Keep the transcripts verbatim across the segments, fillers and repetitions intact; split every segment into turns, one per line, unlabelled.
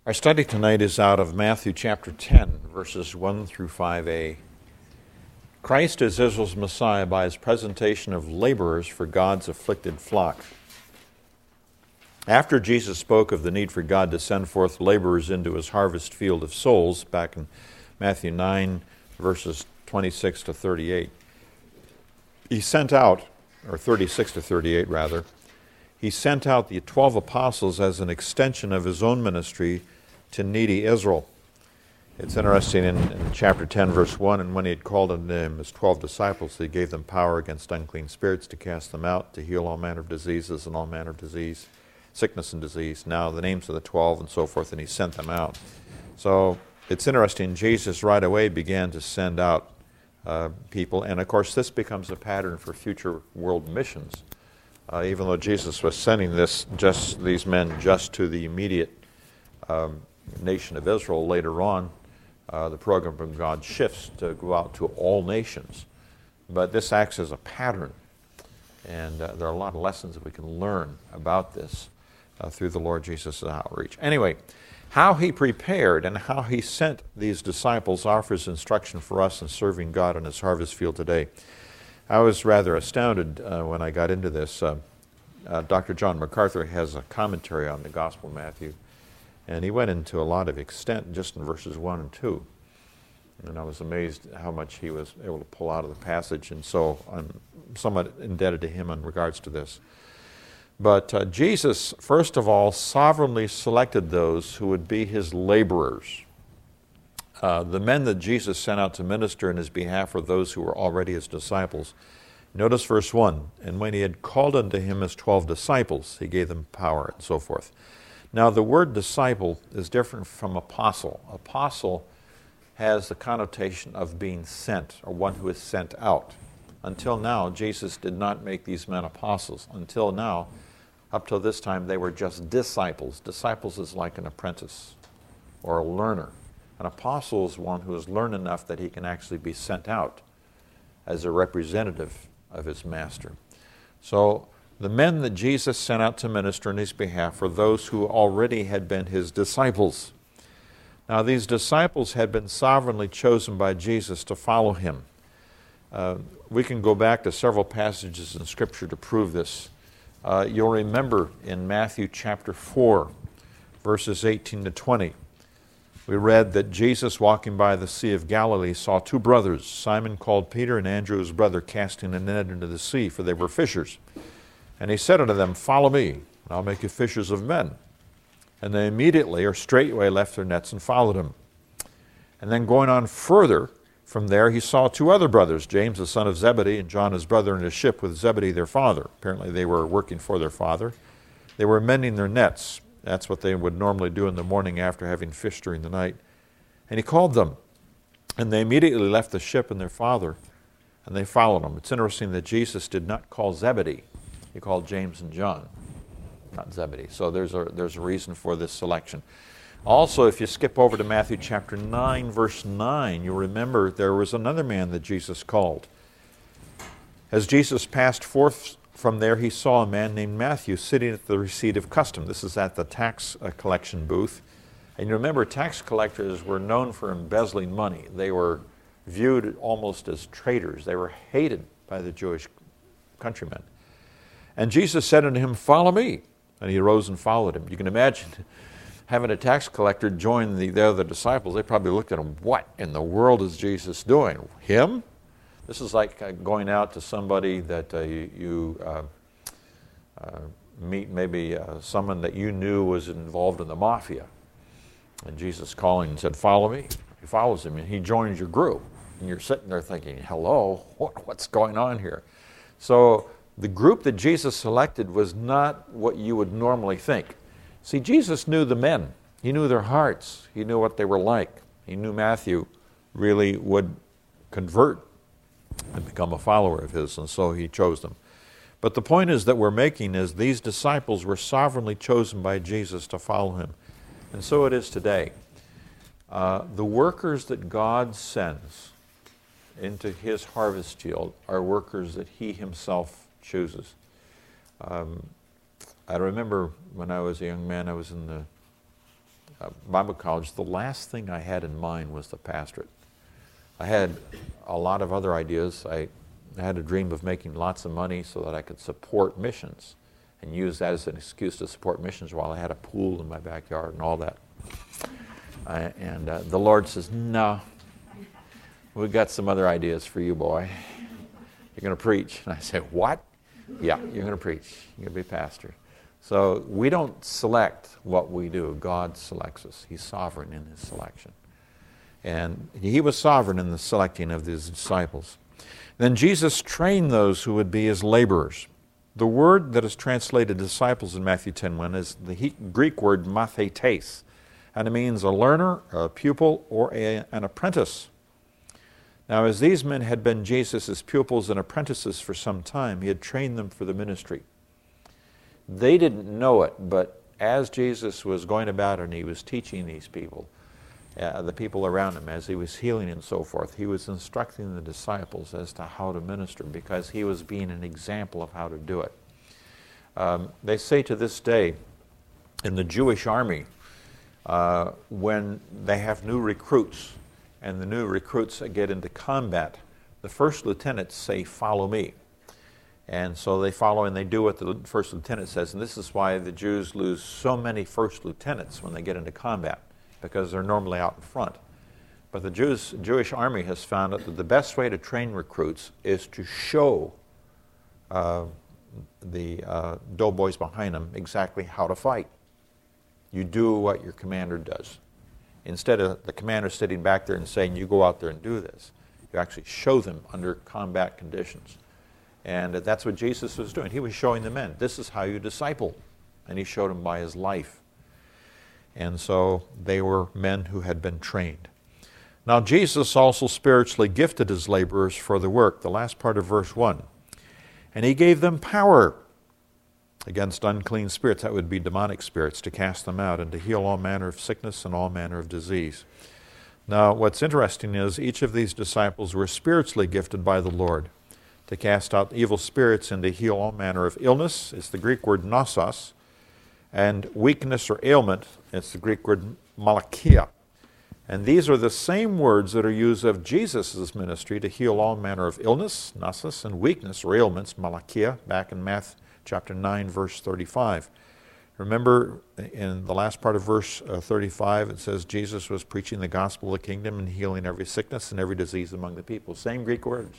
Our study tonight is out of Matthew chapter ten, verses one through five a. Christ is Israel's Messiah by his presentation of laborers for God's afflicted flock. After Jesus spoke of the need for God to send forth laborers into his harvest field of souls, back in Matthew nine, verses twenty-six to thirty-eight, he sent out, or thirty-six to thirty-eight rather, he sent out the twelve apostles as an extension of his own ministry to needy Israel. It's interesting in, in chapter ten, verse one, and when he had called unto him his twelve disciples, he gave them power against unclean spirits to cast them out, to heal all manner of diseases and all manner of disease, sickness and disease. Now the names of the twelve and so forth, and he sent them out. So it's interesting, Jesus right away began to send out uh, people, and of course this becomes a pattern for future world missions. Uh, even though Jesus was sending this, just these men just to the immediate um, nation of Israel, later on uh, the program from God shifts to go out to all nations. But this acts as a pattern, and uh, there are a lot of lessons that we can learn about this uh, through the Lord Jesus' outreach. Anyway, how he prepared and how he sent these disciples offers instruction for us in serving God in his harvest field today. I was rather astounded uh, when I got into this. Uh, uh, Doctor John MacArthur has a commentary on the Gospel of Matthew, and he went into a lot of extent just in verses one and two. And I was amazed how much he was able to pull out of the passage, and so I'm somewhat indebted to him in regards to this. But uh, Jesus, first of all, sovereignly selected those who would be his laborers. Uh, the men that Jesus sent out to minister in his behalf were those who were already his disciples. Notice verse one, and when he had called unto him his twelve disciples, he gave them power, and so forth. Now the word disciple is different from apostle. Apostle has the connotation of being sent, or one who is sent out. Until now, Jesus did not make these men apostles. Until now, up till this time, they were just disciples. Disciples is like an apprentice or a learner. An apostle is one who has learned enough that he can actually be sent out as a representative of his master. So the men that Jesus sent out to minister in his behalf were those who already had been his disciples. Now these disciples had been sovereignly chosen by Jesus to follow him. Uh, we can go back to several passages in Scripture to prove this. Uh, you'll remember in Matthew chapter four, verses eighteen to twenty, we read that Jesus, walking by the Sea of Galilee, saw two brothers, Simon called Peter and Andrew his brother, casting a net into the sea, for they were fishers. And he said unto them, Follow me, and I'll make you fishers of men. And they immediately or straightway left their nets and followed him. And then going on further from there, he saw two other brothers, James the son of Zebedee and John his brother, in a ship with Zebedee their father. Apparently they were working for their father. They were mending their nets. That's what they would normally do in the morning after having fished during the night. And he called them. And they immediately left the ship and their father, and they followed him. It's interesting that Jesus did not call Zebedee. He called James and John, not Zebedee. So there's a, there's a reason for this selection. Also, if you skip over to Matthew chapter nine, verse nine, you'll remember there was another man that Jesus called. As Jesus passed forth from there, he saw a man named Matthew sitting at the receipt of custom. This is at the tax uh, collection booth. And you remember, tax collectors were known for embezzling money. They were viewed almost as traitors. They were hated by the Jewish countrymen. And Jesus said unto him, Follow me. And he arose and followed him. You can imagine having a tax collector join the, the other disciples. They probably looked at him, what in the world is Jesus doing? Him? This is like uh, going out to somebody that uh, you, you uh, uh, meet, maybe uh, someone that you knew was involved in the mafia. And Jesus calling and said, Follow me. He follows him and he joins your group. And you're sitting there thinking, hello, what, what's going on here? So the group that Jesus selected was not what you would normally think. See, Jesus knew the men. He knew their hearts. He knew what they were like. He knew Matthew really would convert and become a follower of his, and so he chose them. But the point is that we're making is these disciples were sovereignly chosen by Jesus to follow him. And so it is today. Uh, the workers that God sends into his harvest field are workers that he himself chooses. Um, I remember when I was a young man, I was in the uh, Bible college, the last thing I had in mind was the pastorate. I had a lot of other ideas. I had a dream of making lots of money so that I could support missions and use that as an excuse to support missions while I had a pool in my backyard and all that. Uh, and uh, the Lord says, no, we've got some other ideas for you, boy. You're going to preach. And I say, what? Yeah, you're going to preach. You're going to be a pastor. So we don't select what we do. God selects us. He's sovereign in his selection. And he was sovereign in the selecting of his disciples. Then Jesus trained those who would be his laborers. The word that is translated disciples in Matthew ten one is the Greek word mathetes, and it means a learner, a pupil, or a, an apprentice. Now, as these men had been Jesus' pupils and apprentices for some time, he had trained them for the ministry. They didn't know it, but as Jesus was going about and he was teaching these people, uh, the people around him, as he was healing and so forth, he was instructing the disciples as to how to minister because he was being an example of how to do it. Um, they say to this day in the Jewish army, uh, when they have new recruits and the new recruits get into combat, the first lieutenants say, follow me. And so they follow and they do what the first lieutenant says. And this is why the Jews lose so many first lieutenants when they get into combat, because they're normally out in front. But the Jews, Jewish army has found out that the best way to train recruits is to show uh, the uh, doughboys behind them exactly how to fight. You do what your commander does. Instead of the commander sitting back there and saying, you go out there and do this, you actually show them under combat conditions. And that's what Jesus was doing. He was showing the men, this is how you disciple. And he showed them by his life. And so they were men who had been trained. Now Jesus also spiritually gifted his laborers for the work, the last part of verse one. And he gave them power against unclean spirits, that would be demonic spirits, to cast them out and to heal all manner of sickness and all manner of disease. Now what's interesting is each of these disciples were spiritually gifted by the Lord to cast out evil spirits and to heal all manner of illness. It's the Greek word nosos. And weakness or ailment, it's the Greek word malakia. And these are the same words that are used of Jesus' ministry to heal all manner of illness, nosos, and weakness or ailments, malakia, back in Matthew chapter nine, verse thirty-five. Remember, in the last part of verse uh, thirty-five, it says Jesus was preaching the gospel of the kingdom and healing every sickness and every disease among the people. Same Greek words.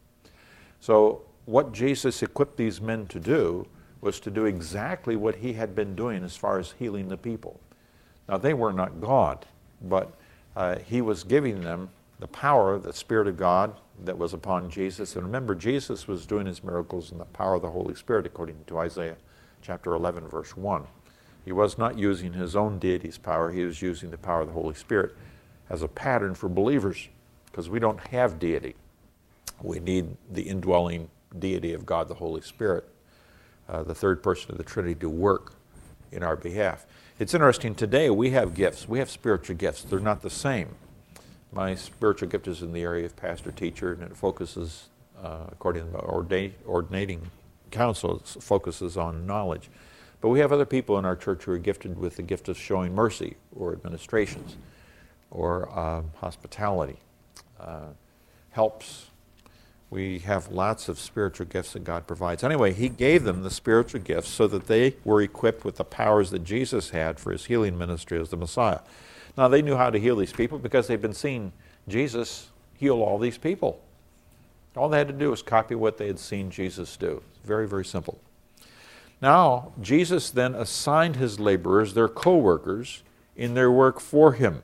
So what Jesus equipped these men to do was to do exactly what he had been doing as far as healing the people. Now, they were not God, but uh, he was giving them the power, the Spirit of God that was upon Jesus. And remember, Jesus was doing his miracles in the power of the Holy Spirit, according to Isaiah chapter eleven, verse one. He was not using his own deity's power. He was using the power of the Holy Spirit as a pattern for believers, because we don't have deity. We need the indwelling deity of God, the Holy Spirit, uh, the third person of the Trinity, to work in our behalf. It's interesting, today we have gifts. We have spiritual gifts. They're not the same. My spiritual gift is in the area of pastor-teacher, and it focuses, uh, according to the ordain, ordinating council, it focuses on knowledge. But we have other people in our church who are gifted with the gift of showing mercy, or administrations, or uh, hospitality, uh, helps. We have lots of spiritual gifts that God provides. Anyway, he gave them the spiritual gifts so that they were equipped with the powers that Jesus had for his healing ministry as the Messiah. Now, they knew how to heal these people because they've been seeing Jesus heal all these people. All they had to do was copy what they had seen Jesus do. Very, very simple. Now, Jesus then assigned his laborers, their co-workers, in their work for him.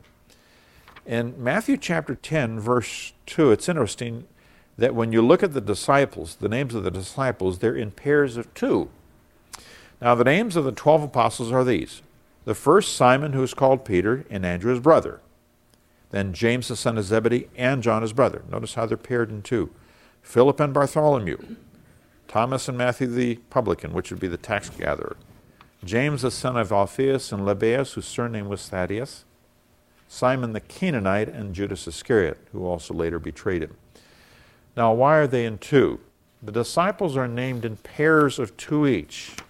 In Matthew chapter ten, verse two, it's interesting that when you look at the disciples, the names of the disciples, they're in pairs of two. Now, the names of the twelve apostles are these. The first, Simon, who is called Peter, and Andrew his brother. Then James the son of Zebedee, and John his brother. Notice how they're paired in two. Philip and Bartholomew. Thomas and Matthew the publican, which would be the tax gatherer. James the son of Alphaeus and Lebbaeus, whose surname was Thaddeus. Simon the Canaanite, and Judas Iscariot, who also later betrayed him. Now, why are they in two? The disciples are named in pairs of two each.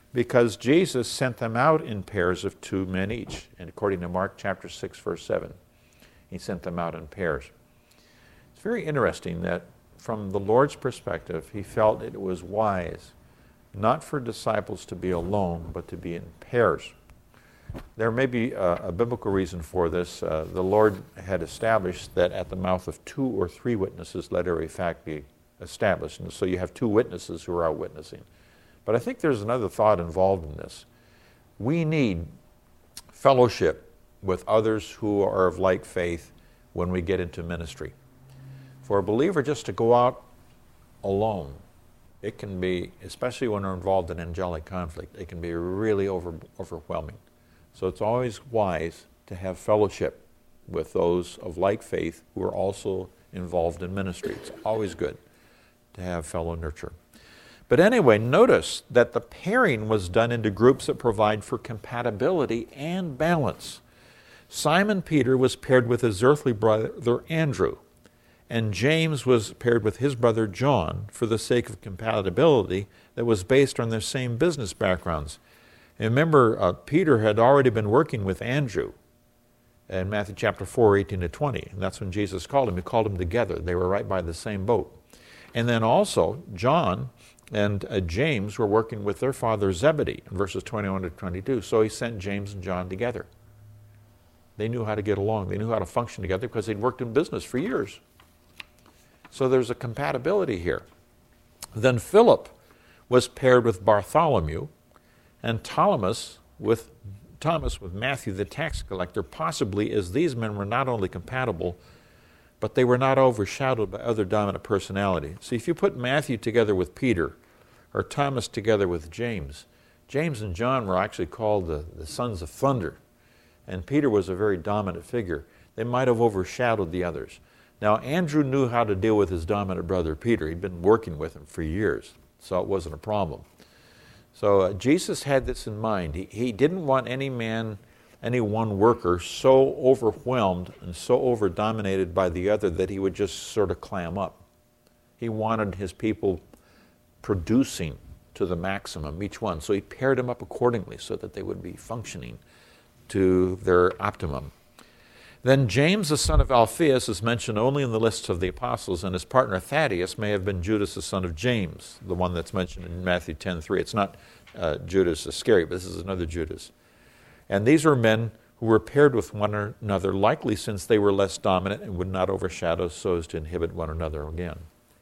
because Jesus sent them out in pairs of two men each. And according to Mark chapter six, verse seven, he sent them out in pairs. It's very interesting that from the Lord's perspective, he felt it was wise not for disciples to be alone, but to be in pairs. There may be a, a biblical reason for this. Uh, the Lord had established that at the mouth of two or three witnesses, let every fact be established. And so you have two witnesses who are out witnessing. But I think there's another thought involved in this. We need fellowship with others who are of like faith when we get into ministry. For a believer just to go out alone, it can be, especially when we're involved in angelic conflict, it can be really over, overwhelming. So it's always wise to have fellowship with those of like faith who are also involved in ministry. It's always good to have fellow nurture. But anyway, notice that the pairing was done into groups that provide for compatibility and balance. Simon Peter was paired with his earthly brother Andrew, and James was paired with his brother John for the sake of compatibility that was based on their same business backgrounds. And remember, uh, Peter had already been working with Andrew in Matthew chapter four, eighteen to twenty, and that's when Jesus called him. He called them together. They were right by the same boat. And then also, John and uh, James were working with their father Zebedee in verses twenty-one to twenty-two. So he sent James and John together. They knew how to get along. They knew how to function together because they'd worked in business for years. So there's a compatibility here. Then Philip was paired with Bartholomew, and Thomas with Thomas with Matthew the tax collector, possibly as these men were not only compatible, but they were not overshadowed by other dominant personality. See, if you put Matthew together with Peter, or Thomas together with James, James and John were actually called the, the sons of thunder, and Peter was a very dominant figure. They might have overshadowed the others. Now, Andrew knew how to deal with his dominant brother Peter. He'd been working with him for years, so it wasn't a problem. So uh, Jesus had this in mind. He, he didn't want any man, any one worker so overwhelmed and so over-dominated by the other that he would just sort of clam up. He wanted his people producing to the maximum, each one. So he paired them up accordingly so that they would be functioning to their optimum. Then James, the son of Alphaeus, is mentioned only in the lists of the apostles, and his partner Thaddeus may have been Judas, the son of James, the one that's mentioned in Matthew ten three. It's not uh, Judas Iscariot, but this is another Judas. And these were men who were paired with one another, likely since they were less dominant and would not overshadow so as to inhibit one another again.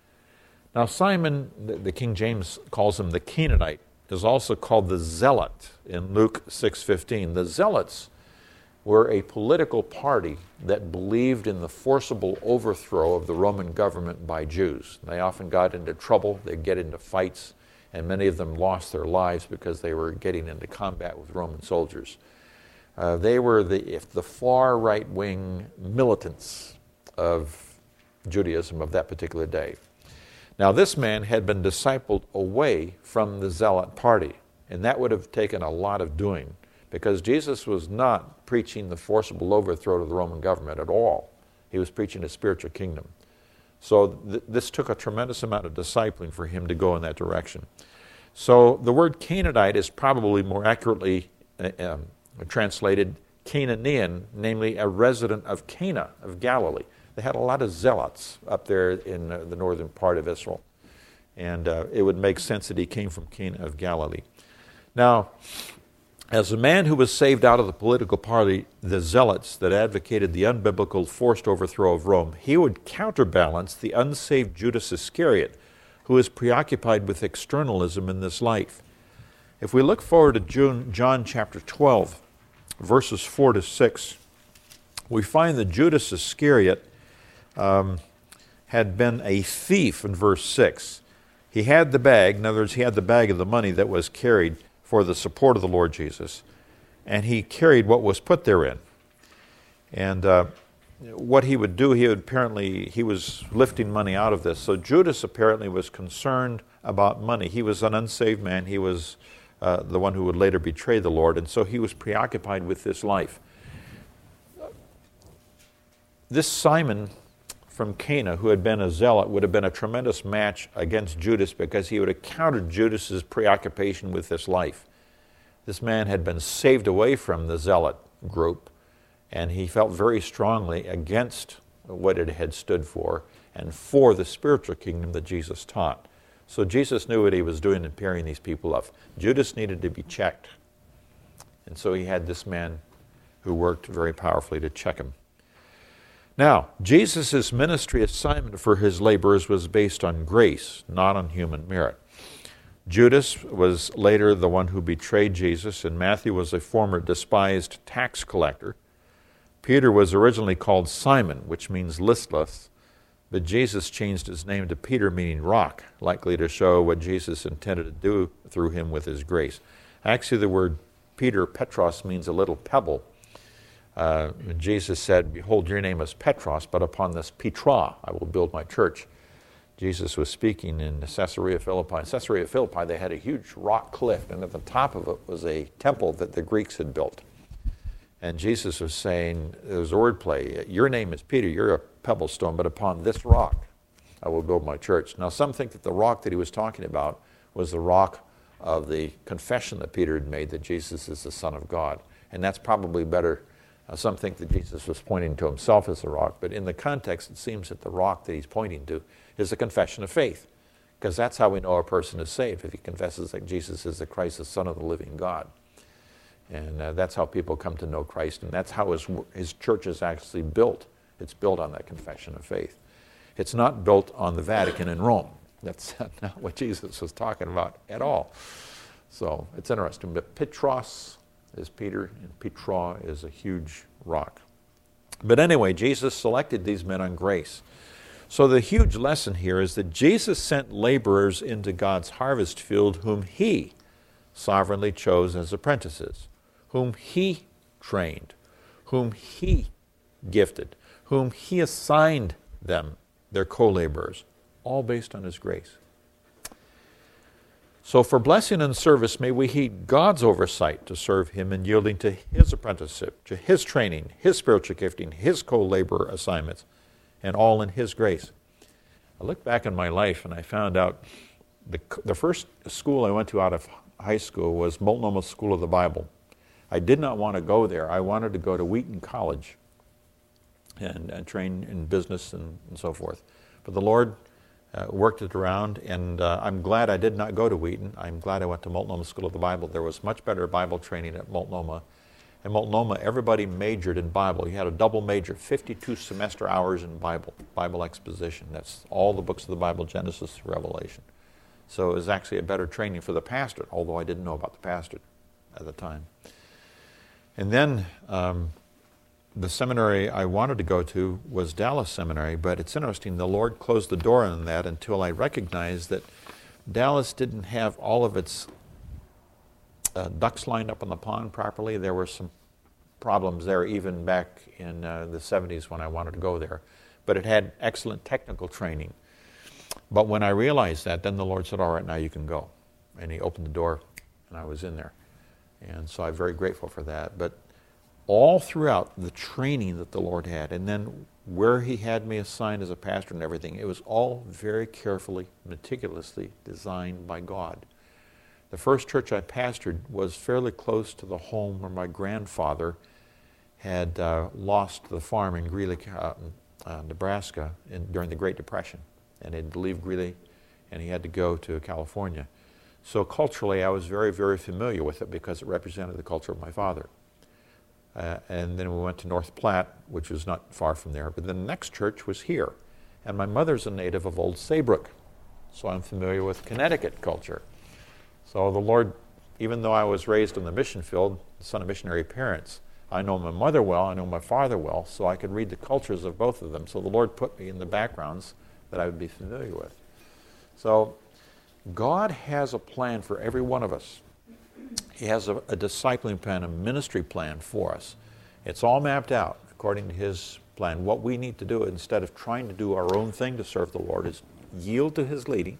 Now Simon, the King James calls him the Canaanite, is also called the Zealot in Luke six fifteen. The Zealots were a political party that believed in the forcible overthrow of the Roman government by Jews. They often got into trouble, they'd get into fights, and many of them lost their lives because they were getting into combat with Roman soldiers. Uh, they were the, if the far right-wing militants of Judaism of that particular day. Now this man had been discipled away from the Zealot party, and that would have taken a lot of doing, because Jesus was not preaching the forcible overthrow of the Roman government at all. He was preaching a spiritual kingdom. So th- this took a tremendous amount of discipling for him to go in that direction. So the word Canaanite is probably more accurately uh, um, translated Canaanian, namely a resident of Cana of Galilee. They had a lot of zealots up there in uh, the northern part of Israel. And uh, it would make sense that he came from Cana of Galilee. Now, as a man who was saved out of the political party, the Zealots, that advocated the unbiblical forced overthrow of Rome, he would counterbalance the unsaved Judas Iscariot, who is preoccupied with externalism in this life. If we look forward to June, John chapter twelve, verses four to six, we find that Judas Iscariot um, had been a thief in verse six. He had the bag, in other words, he had the bag of the money that was carried for the support of the Lord Jesus, and he carried what was put therein. And uh, what he would do, he would apparently, he was lifting money out of this. So Judas apparently was concerned about money. He was an unsaved man. He was uh, the one who would later betray the Lord, and so he was preoccupied with this life. This Simon from Cana, who had been a zealot, would have been a tremendous match against Judas because he would have countered Judas's preoccupation with this life. This man had been saved away from the zealot group, and he felt very strongly against what it had stood for and for the spiritual kingdom that Jesus taught. So Jesus knew what he was doing in pairing these people up. Judas needed to be checked. And so he had this man who worked very powerfully to check him. Now, Jesus' ministry assignment for his laborers was based on grace, not on human merit. Judas was later the one who betrayed Jesus, and Matthew was a former despised tax collector. Peter was originally called Simon, which means listless, but Jesus changed his name to Peter, meaning rock, likely to show what Jesus intended to do through him with his grace. Actually, the word Peter, Petros, means a little pebble. Uh, Jesus said, "Behold, your name is Petros, but upon this Petra I will build my church." Jesus was speaking in Caesarea Philippi. In Caesarea Philippi, they had a huge rock cliff, and at the top of it was a temple that the Greeks had built. And Jesus was saying, there was wordplay, your name is Peter, you're a pebble stone, but upon this rock I will build my church. Now, some think that the rock that he was talking about was the rock of the confession that Peter had made that Jesus is the Son of God. And that's probably better. Uh, some think that Jesus was pointing to himself as the rock, but in the context, it seems that the rock that he's pointing to is a confession of faith, because that's how we know a person is saved, if he confesses that Jesus is the Christ, the Son of the living God. And uh, that's how people come to know Christ, and that's how his, his church is actually built. It's built on that confession of faith. It's not built on the Vatican in Rome. That's not what Jesus was talking about at all. So it's interesting. But Petros is Peter, and Petra is a huge rock. But anyway, Jesus selected these men on grace. So the huge lesson here is that Jesus sent laborers into God's harvest field whom he sovereignly chose as apprentices, whom he trained, whom he gifted, whom he assigned them, their co-laborers, all based on his grace. So for blessing and service, may we heed God's oversight to serve him in yielding to his apprenticeship, to his training, his spiritual gifting, his co-laborer assignments, and all in his grace. I look back in my life and I found out the, the first school I went to out of high school was Multnomah School of the Bible. I did not want to go there. I wanted to go to Wheaton College and, and train in business and, and so forth. But the Lord uh, worked it around, and uh, I'm glad I did not go to Wheaton. I'm glad I went to Multnomah School of the Bible. There was much better Bible training at Multnomah. In Multnomah, everybody majored in Bible. You had a double major, fifty-two semester hours in Bible, Bible exposition. That's all the books of the Bible, Genesis to Revelation. So it was actually a better training for the pastor, although I didn't know about the pastor at the time. And then um, the seminary I wanted to go to was Dallas Seminary, but it's interesting, the Lord closed the door on that until I recognized that Dallas didn't have all of its uh, ducks lined up on the pond properly. There were some problems there even back in uh, the seventies when I wanted to go there. But it had excellent technical training. But when I realized that, then the Lord said, all right, now you can go. And he opened the door, and I was in there. And so I'm very grateful for that. But all throughout the training that the Lord had, and then where he had me assigned as a pastor and everything, it was all very carefully, meticulously designed by God. The first church I pastored was fairly close to the home where my grandfather had uh, lost the farm in Greeley, uh, uh, Nebraska in, during the Great Depression. And he had to leave Greeley, and he had to go to California. So culturally, I was very, very familiar with it because it represented the culture of my father. Uh, and then we went to North Platte, which was not far from there. But then the next church was here. And my mother's a native of Old Saybrook, so I'm familiar with Connecticut culture. So the Lord, even though I was raised in the mission field, the son of missionary parents, I know my mother well, I know my father well, so I could read the cultures of both of them. So the Lord put me in the backgrounds that I would be familiar with. So God has a plan for every one of us. He has a, a discipling plan, a ministry plan for us. It's all mapped out according to his plan. What we need to do instead of trying to do our own thing to serve the Lord is yield to his leading,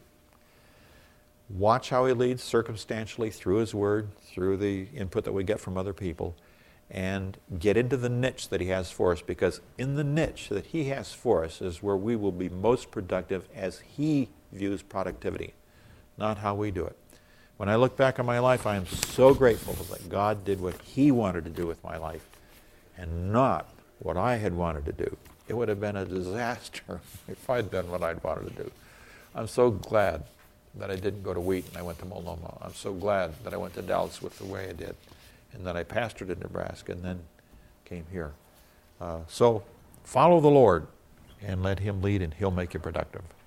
watch how he leads circumstantially through his word, through the input that we get from other people, and get into the niche that he has for us, because in the niche that he has for us is where we will be most productive as he views productivity, not how we do it. When I look back on my life, I am so grateful that God did what He wanted to do with my life and not what I had wanted to do. It would have been a disaster if I'd done what I'd wanted to do. I'm so glad that I didn't go to Wheaton and I went to Multnomah. I'm so glad that I went to Dallas with the way I did, and that I pastored in Nebraska and then came here. Uh, so follow the Lord and let Him lead, and He'll make you productive.